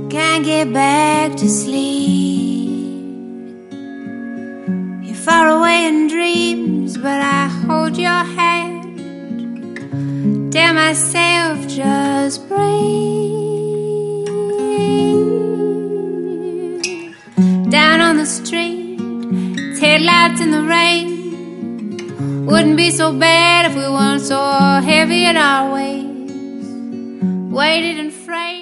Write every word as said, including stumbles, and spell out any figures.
can't get back to sleep. You're far away in dreams, but I hold your hand. Tell myself just breathe. Down on the street, it's headlights in the rain. Wouldn't be so bad if we weren't so heavy in our ways, weighted and frayed.